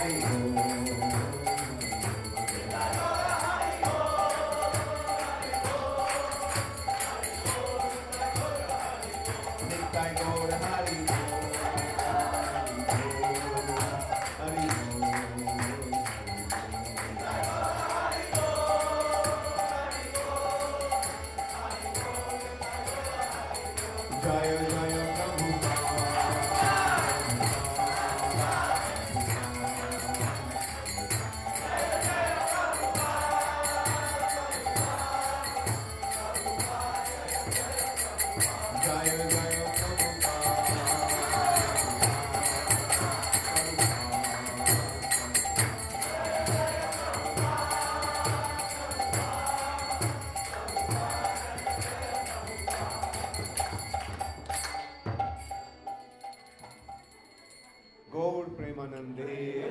Gaur Premanande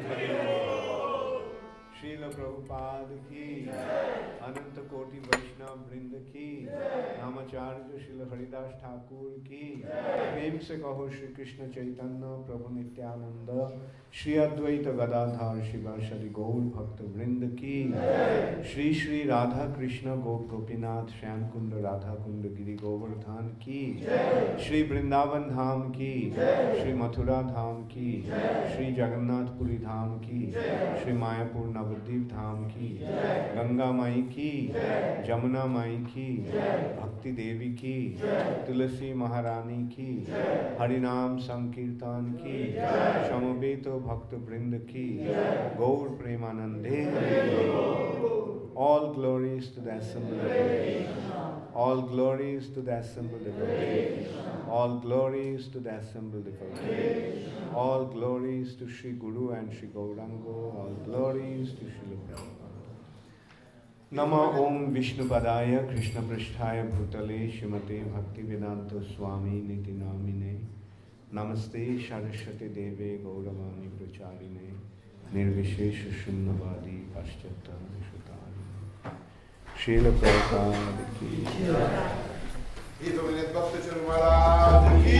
Srila Prabhupada ki Ananta Koti Vaishnava Vrinda ki Namacharya Srila Haridas Thakur ki Prem se kaho Shri Krishna Chaitanya Prabhu Nityananda Shri Advaita Gadadhar Shivasari Gaur Bhakta Vrinda ki Shri Shri Radha Krishna Gop Gopinath Shyam Kunda Radha Kunda Giri Govardhan ki Shri Vrindavan Dham ki Shri Mathura Dham ki Shri Jagannath Puri Dham ki Shri Mayapur Navadvip Dham ki Ganga Mai ki Jamuna Mai ki Bhakti Devi ki Tulasi Maharani ki Harinam Sankirtan ki Shamabeto Bhakta Vrinda ki Gaur Premanande. All glories to the assembled devotees. All glories to the assembled devotees. All glories to the assembled devotees. All glories to Sri Guru and Sri Gaurango. All glories to Srila Prabhupada. Nama Om Vishnu Padaya Krishna Pristhaya Bhutale Shrimate Bhakti Vedanta Swami Niti Namine Namaste Saraswati Deve Gauravani Pracharine Nirvishesha Shunnavadi Paschata Vishutari Srila Prabhupada ki Hito Vinet Bhakta Charu Maharaj ki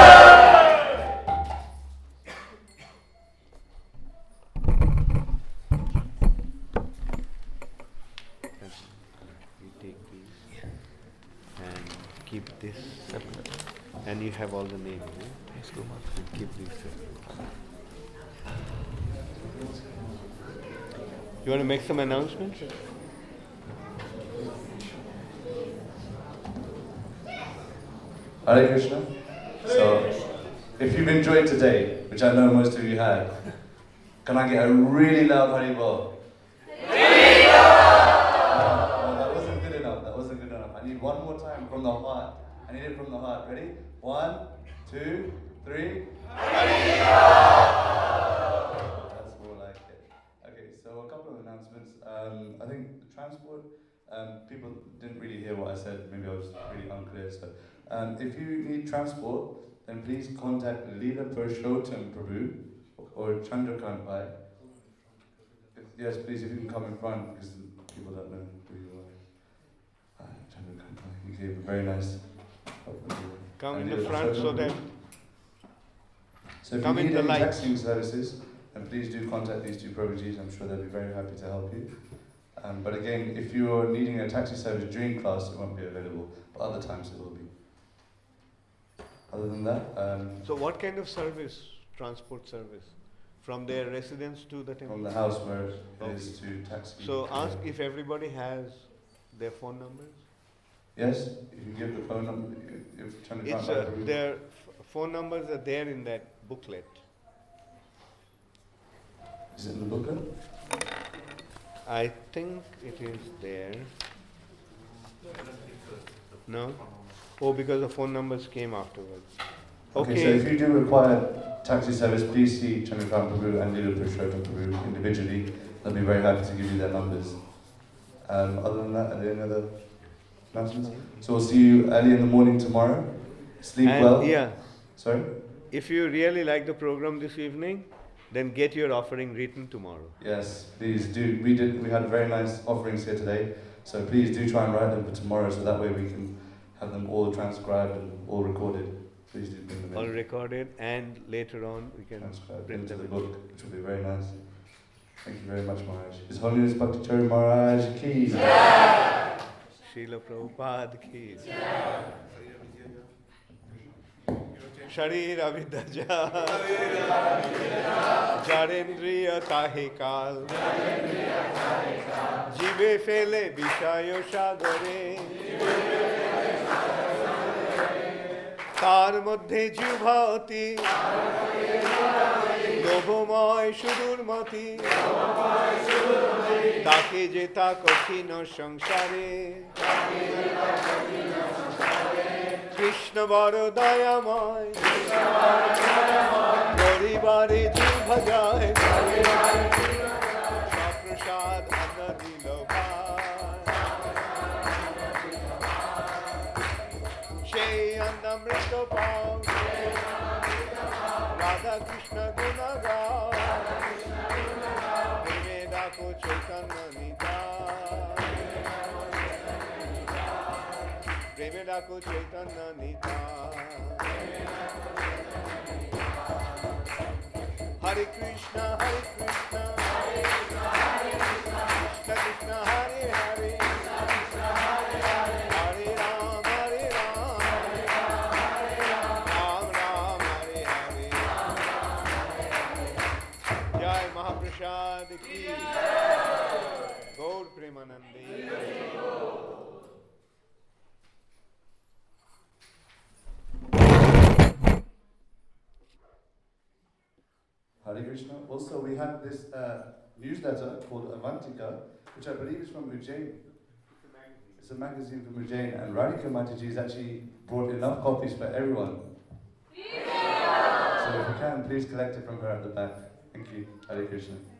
keep this separate. And you have all the names. Yes, go on. Keep these separate. You want to make some announcements? Hare Krishna. So, if you've enjoyed today, which I know most of you had, can I get a really loud Hari Bol? That wasn't good enough. That wasn't good enough. I need one more time from the heart. I need it from the heart. Ready? 1, 2, 3. That's more like it. Okay, so a couple of announcements. I think the transport, people didn't really hear what I said. Maybe I was really unclear. So, if you need transport, then please contact Leela Purushottam Prabhu or Chandrakant Bhai. Yes, please, if you can come in front, because people don't know who you are. Chandrakant Bhai, he gave a very nice. Come in the front so that. So if you need any taxing services, then please do contact these two Prabhujis. I'm sure they'll be very happy to help you. But again, if you're needing a taxi service during class, it won't be available. But other times it will be. Other than that, so what kind of service, transport service? From their residence to the temple? From the house where it is to taxi. So ask if everybody has their phone numbers? Yes, if you give the phone number, if Chandrakant their phone numbers are there in that booklet. Is it in the booklet? I think it is there. No? Oh, because the phone numbers came afterwards. Okay, so if you do require taxi service, please see Chandrakant Prabhu and Leela Purushottam Prabhu individually. They'll be very happy to give you their numbers. Other than that, are there any other announcements? So we'll see you early in the morning tomorrow. Sleep well. Yeah. Sorry? If you really like the program this evening, then get your offering written tomorrow. Yes, please do. We had very nice offerings here today, so please do try and write them for tomorrow, so that way we can have them all transcribed and all recorded. Please do bring them in. All recorded, and later on we can transcribe print into them the book, which will be very nice. Thank you very much, Maharaj. His Holiness Bhaktacharya Maharaj ki. Srila Prabhupada ki. Sharira Vidhaja Jarendriya Tahe Kal Jive Fele Vishayo Shagore তার মধ্যে জিহ্বাতি লোভময় সুদূরমতি তাকে যেতা কঠিন সংসারে কৃষ্ণ বড় দয়াময় পরিবারে জিহ্বা যায় সপ্রসাদ অন্ন দিল সেই অন্নমৃত পাও রাধা কৃষ্ণ গুণ গাও প্রেমে ডাকো চৈতন্য নিতাই প্রেমে ডাকো চৈতন্য নিতাই হরে কৃষ্ণ কৃষ্ণ কৃষ্ণ হরে হরে হরে রাম राम राम हरे हरे जय महाप्रसाद की गौर Premanandi Hare Krishna. Also, we have this newsletter called Avantika, which I believe is from Ujjain. It's a magazine from Ujjain, and Radhika Mataji has actually brought enough copies for everyone. So if you can, please collect it from her at the back. Thank you. Hare Krishna.